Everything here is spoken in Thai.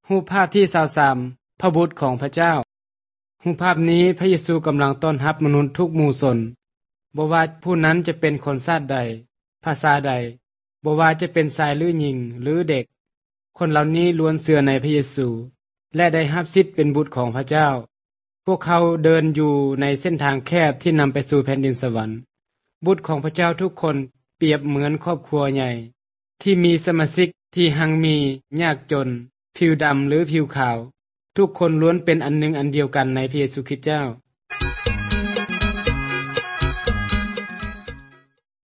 รูปภาพที่23พระบุตรของพระเจ้ารูปภาพนี้พระเยซูกำลังต้อนรับมนุษย์ทุกหมู่ชนบ่ว่าผู้นั้นจะเป็นคนชาติใดภาษาใดบ่ว่าจะเป็นชายหรือหญิงหรือเด็กคนเหล่านี้ล้วนเชื่อในพระเยซูและได้รับสิทธิ์เป็นบุตรของพระเจ้าพวกเขาเดินอยู่ในเส้นทางแคบที่นำไปสู่แผ่นดินสวรรค์บุตรของพระเจ้าทุกคนเปรียบเหมือนครอบครัวใหญ่ที่มีสมาชิกที่หังมียากจนผิวดำหรือผิวขาวทุกคนล้วนเป็นอันหนึ่งอันเดียวกันในพระเยซูคริสต์เจ้า